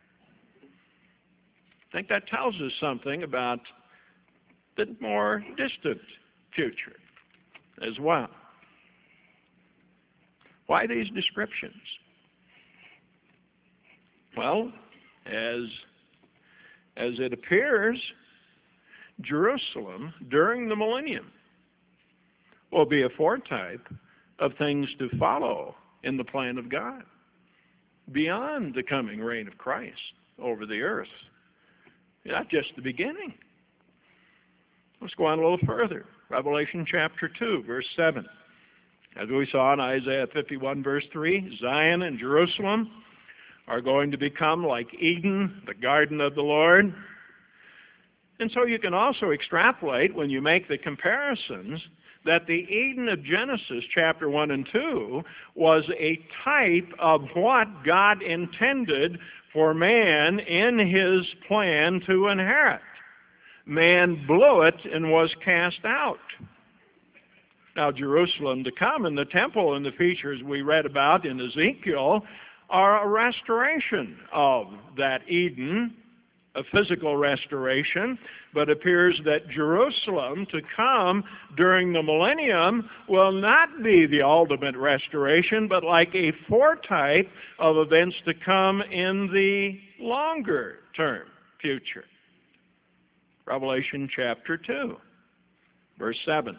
I think that tells us something about the more distant future as well. Why these descriptions? Well, as, as it appears, Jerusalem during the millennium will be a foretype of things to follow in the plan of God beyond the coming reign of Christ over the earth. Not just the beginning. Let's go on a little further. Revelation chapter two, verse seven. As we saw in Isaiah fifty-one, verse three, Zion and Jerusalem are going to become like Eden, the garden of the Lord. And so you can also extrapolate, when you make the comparisons, that the Eden of Genesis chapter one and two was a type of what God intended for man in his plan to inherit. Man blew it and was cast out. Now, Jerusalem to come and the temple and the features we read about in Ezekiel are a restoration of that Eden, a physical restoration, but it appears that Jerusalem to come during the millennium will not be the ultimate restoration, but like a foretype of events to come in the longer term future. Revelation chapter two, verse seven.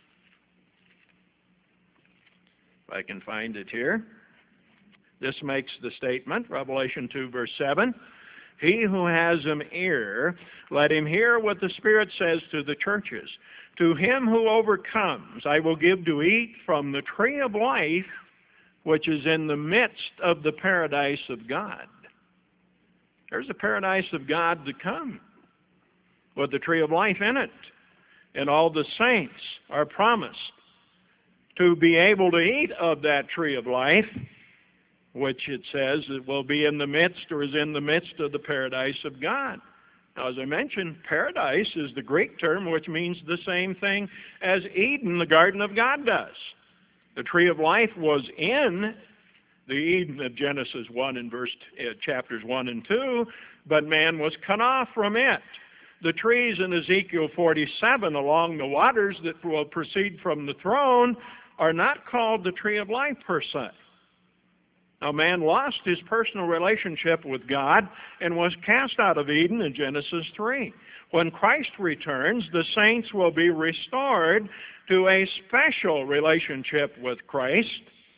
If I can find it here. This makes the statement, Revelation two, verse seven. He who has an ear, let him hear what the Spirit says to the churches. To him who overcomes, I will give to eat from the tree of life, which is in the midst of the paradise of God. There's a paradise of God to come, with the tree of life in it. And all the saints are promised to be able to eat of that tree of life, which it says it will be in the midst or is in the midst of the paradise of God. Now, as I mentioned, paradise is the Greek term which means the same thing as Eden, the garden of God, does. The tree of life was in the Eden of Genesis one and verse uh, chapters one and two, but man was cut off from it. The trees in Ezekiel forty-seven along the waters that will proceed from the throne are not called the tree of life per se. Now, man lost his personal relationship with God and was cast out of Eden in Genesis three. When Christ returns, the saints will be restored to a special relationship with Christ,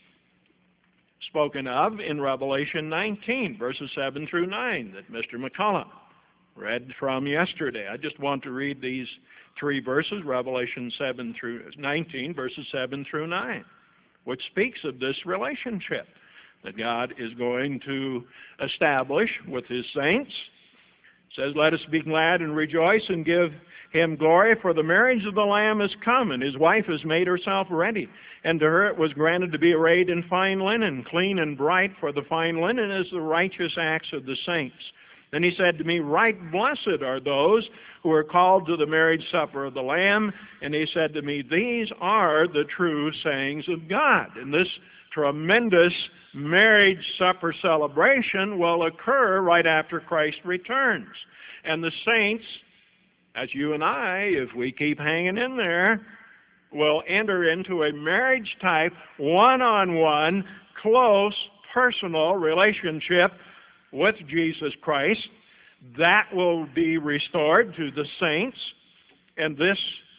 spoken of in Revelation nineteen, verses seven through nine, that Mister McCullough read from yesterday. I just want to read these three verses, Revelation seven through nineteen, verses seven through nine, which speaks of this relationship that God is going to establish with his saints. It says, "Let us be glad and rejoice and give him glory, for the marriage of the Lamb is come, and his wife has made herself ready. And to her it was granted to be arrayed in fine linen, clean and bright, for the fine linen is the righteous acts of the saints. Then he said to me, Right blessed are those who are called to the marriage supper of the Lamb. And he said to me, These are the true sayings of God." And this tremendous marriage supper celebration will occur right after Christ returns. And the saints, as you and I, if we keep hanging in there, will enter into a marriage-type, one-on-one, close, personal relationship with Jesus Christ. That will be restored to the saints. And this,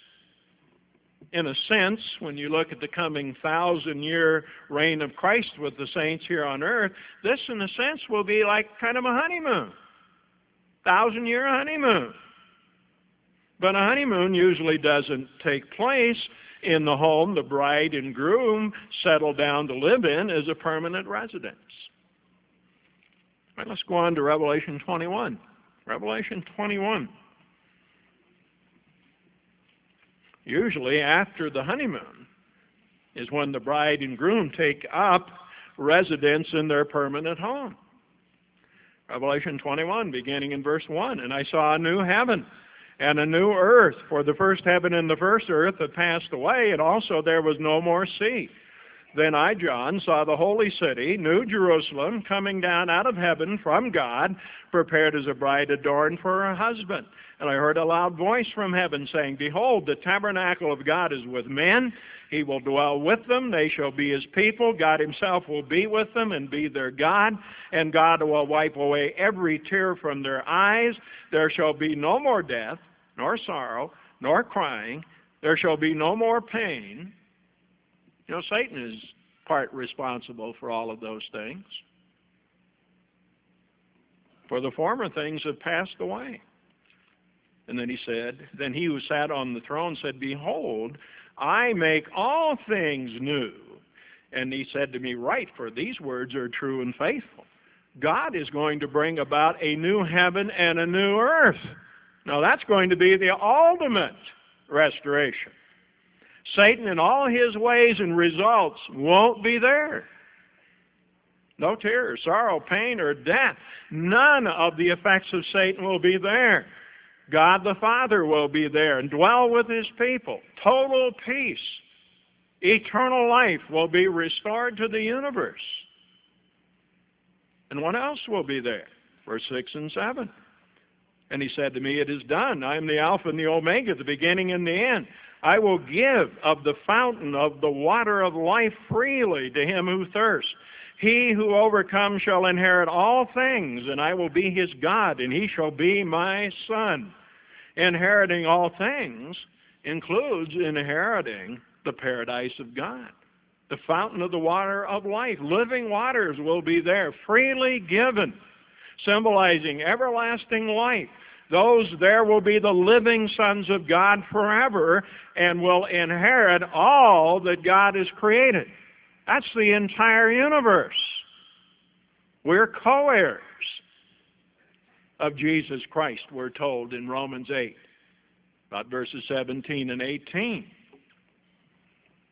in a sense, when you look at the coming thousand-year reign of Christ with the saints here on earth, this, in a sense, will be like kind of a honeymoon. Thousand-year honeymoon. But a honeymoon usually doesn't take place in the home the bride and groom settle down to live in as a permanent residence. All right, let's go on to Revelation twenty-one. Revelation twenty-one. Usually after the honeymoon is when the bride and groom take up residence in their permanent home. Revelation twenty-one, beginning in verse one, "And I saw a new heaven and a new earth, for the first heaven and the first earth had passed away, and also there was no more sea. Then I, John, saw the holy city, New Jerusalem, coming down out of heaven from God, prepared as a bride adorned for her husband. And I heard a loud voice from heaven saying, Behold, the tabernacle of God is with men. He will dwell with them. They shall be his people. God himself will be with them and be their God. And God will wipe away every tear from their eyes. There shall be no more death, nor sorrow, nor crying. There shall be no more pain." You know, Satan is part responsible for all of those things. "For the former things have passed away." And then he said, then he who sat on the throne said, "Behold, I make all things new." And he said to me, "Write, for these words are true and faithful." God is going to bring about a new heaven and a new earth. Now that's going to be the ultimate restoration. Satan in all his ways and results won't be there. No tears, sorrow, pain, or death. None of the effects of Satan will be there. God the Father will be there and dwell with his people. Total peace. Eternal life will be restored to the universe. And what else will be there? Verse six and seven. "And he said to me, It is done. I am the Alpha and the Omega, the beginning and the end. I will give of the fountain of the water of life freely to him who thirsts. He who overcomes shall inherit all things, and I will be his God, and he shall be my son." Inheriting all things includes inheriting the paradise of God. The fountain of the water of life. Living waters will be there, freely given, symbolizing everlasting life. Those there will be the living sons of God forever and will inherit all that God has created. That's the entire universe. We're co-heirs of Jesus Christ, we're told in Romans eight, about verses seventeen and eighteen.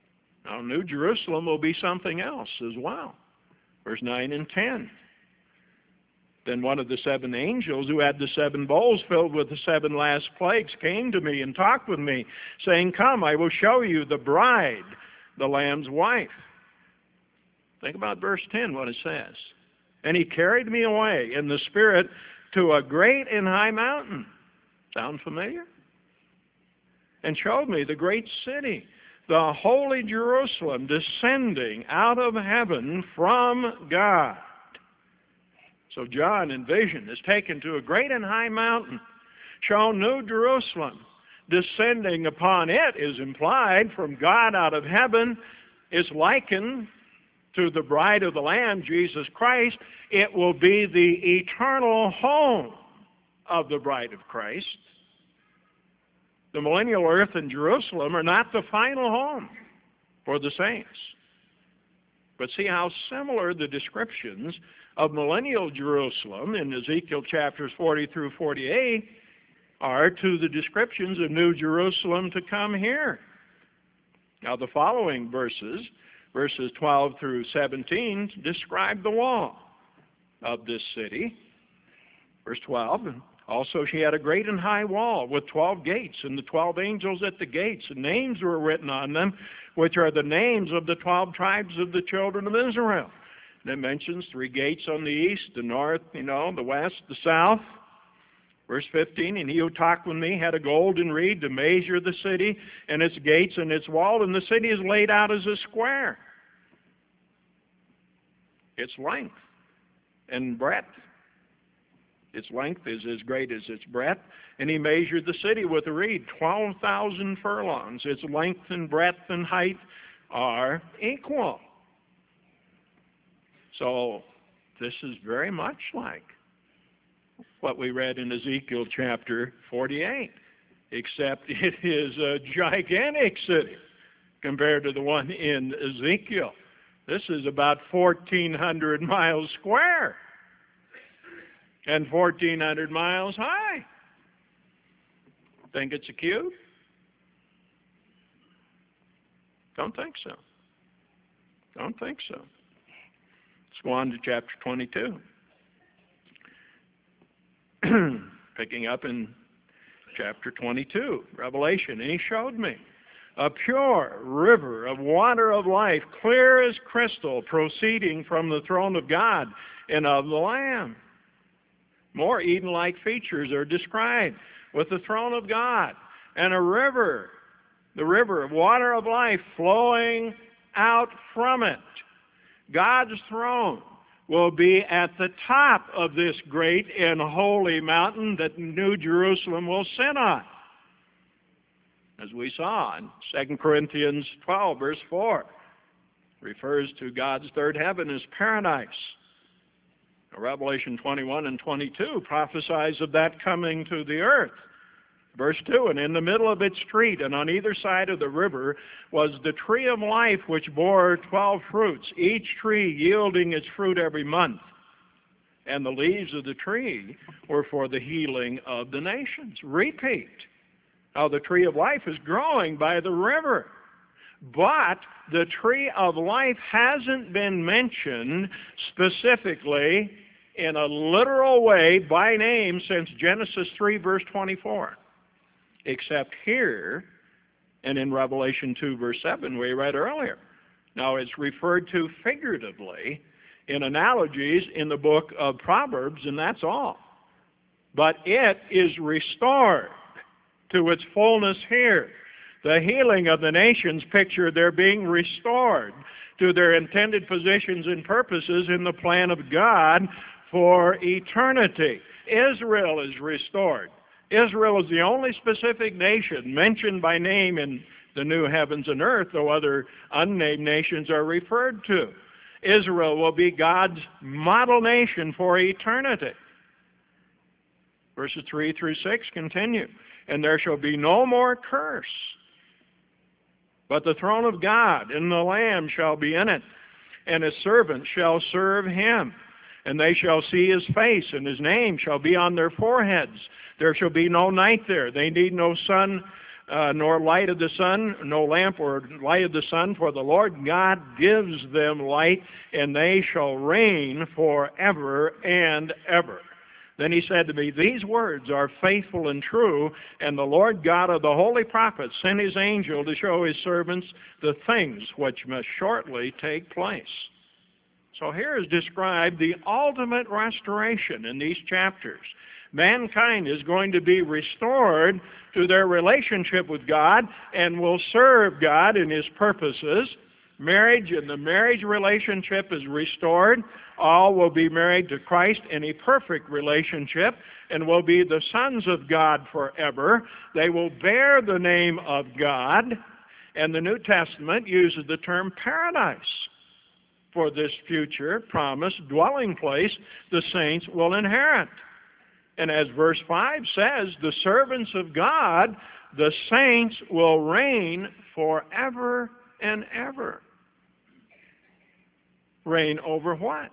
Now, New Jerusalem will be something else as well. Verse nine and ten. Then one of the seven angels who had the seven bowls filled with the seven last plagues came to me and talked with me, saying, "Come, I will show you the bride, the Lamb's wife." Think about verse ten, what it says. And he carried me away in the Spirit to a great and high mountain. Sound familiar? And showed me the great city, the holy Jerusalem, descending out of heaven from God. So John in vision is taken to a great and high mountain, shown New Jerusalem. Descending upon it is implied from God out of heaven, is likened to the bride of the Lamb, Jesus Christ. It will be the eternal home of the bride of Christ. The millennial earth and Jerusalem are not the final home for the saints. But see how similar the descriptions of millennial Jerusalem in Ezekiel chapters forty through forty-eight are to the descriptions of New Jerusalem to come here. Now the following verses, verses twelve through seventeen, describe the wall of this city. Verse twelve, also she had a great and high wall with twelve gates, and the twelve angels at the gates, and names were written on them, which are the names of the twelve tribes of the children of Israel. And it mentions three gates on the east, the north, you know, the west, the south. Verse fifteen, and he who talked with me had a golden reed to measure the city and its gates and its wall, and the city is laid out as a square. Its length and breadth. Its length is as great as its breadth. And he measured the city with a reed, twelve thousand furlongs. Its length and breadth and height are equal. So this is very much like what we read in Ezekiel chapter forty-eight, except it is a gigantic city compared to the one in Ezekiel. This is about fourteen hundred miles square and fourteen hundred miles high. Think it's a cube? Don't think so. Don't think so. Let's go on to chapter twenty-two. Picking up in chapter twenty-two, Revelation. And he showed me a pure river of water of life, clear as crystal, proceeding from the throne of God and of the Lamb. More Eden-like features are described with the throne of God and a river, the river of water of life flowing out from it. God's throne will be at the top of this great and holy mountain that New Jerusalem will sit on. As we saw in Second Corinthians twelve, verse four, refers to God's third heaven as paradise. Revelation twenty-one and twenty-two prophesies of that coming to the earth. Verse two, and in the middle of its street and on either side of the river was the tree of life, which bore twelve fruits, each tree yielding its fruit every month. And the leaves of the tree were for the healing of the nations. Repeat. Now the tree of life is growing by the river. But the tree of life hasn't been mentioned specifically in a literal way by name since Genesis three, verse twenty-four. Except here and in Revelation two, verse seven, we read earlier. Now it's referred to figuratively in analogies in the book of Proverbs, and that's all. But it is restored to its fullness here. The healing of the nations picture they're being restored to their intended positions and purposes in the plan of God for eternity. Israel is restored. Israel is the only specific nation mentioned by name in the new heavens and earth, though other unnamed nations are referred to. Israel will be God's model nation for eternity. Verses three through six continue. And there shall be no more curse, but the throne of God and the Lamb shall be in it, and his servants shall serve him. And they shall see his face, and his name shall be on their foreheads. There shall be no night there. They need no sun uh, nor light of the sun, no lamp or light of the sun, for the Lord God gives them light, and they shall reign forever and ever. Then he said to me, these words are faithful and true, and the Lord God of the holy prophets sent his angel to show his servants the things which must shortly take place. So here is described the ultimate restoration in these chapters. Mankind is going to be restored to their relationship with God and will serve God in his purposes. Marriage and the marriage relationship is restored. All will be married to Christ in a perfect relationship and will be the sons of God forever. They will bear the name of God, and the New Testament uses the term paradise for this future promised dwelling place the saints will inherit. And as verse five says, the servants of God, the saints, will reign forever and ever. Reign over what?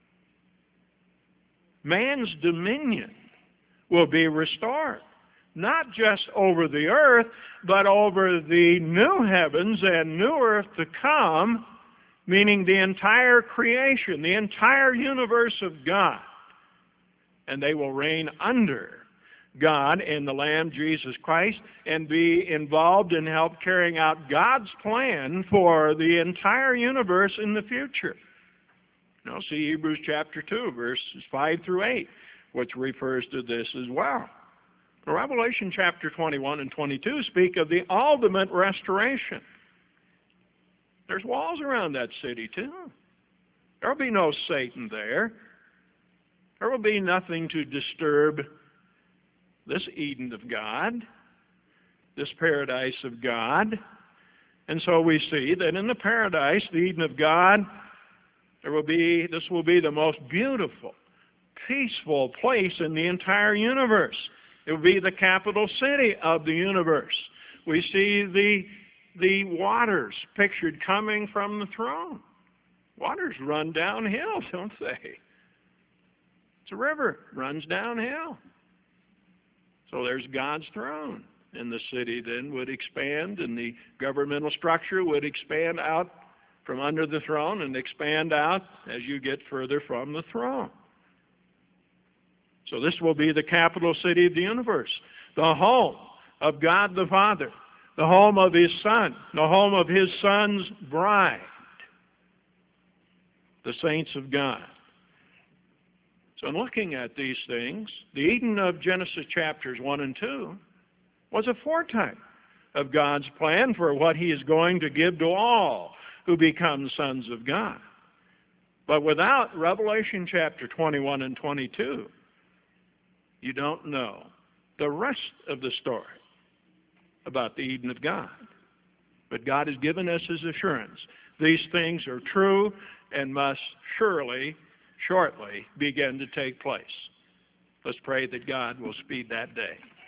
Man's dominion will be restored. Not just over the earth, but over the new heavens and new earth to come, meaning the entire creation, the entire universe of God. And they will reign under God and the Lamb, Jesus Christ, and be involved in help carrying out God's plan for the entire universe in the future. Now see Hebrews chapter two, verses five through eight, which refers to this as well. Revelation chapter twenty-one and twenty-two speak of the ultimate restoration. There's walls around that city too. There will be no Satan there. There will be nothing to disturb this Eden of God, this paradise of God. And so we see that in the paradise, the Eden of God, there will be, this will be the most beautiful, peaceful place in the entire universe. It will be the capital city of the universe. We see the, the waters pictured coming from the throne. Waters run downhill, don't they? It's a river, runs downhill. So there's God's throne. And the city then would expand, and the governmental structure would expand out from under the throne and expand out as you get further from the throne. So this will be the capital city of the universe, the home of God the Father, the home of his Son, the home of his Son's bride, the saints of God. So in looking at these things, the Eden of Genesis chapters one and two was a foretype of God's plan for what he is going to give to all who become sons of God. But without Revelation chapter twenty-one and twenty-two, you don't know the rest of the story about the Eden of God. But God has given us his assurance. These things are true and must surely, shortly begin to take place. Let's pray that God will speed that day.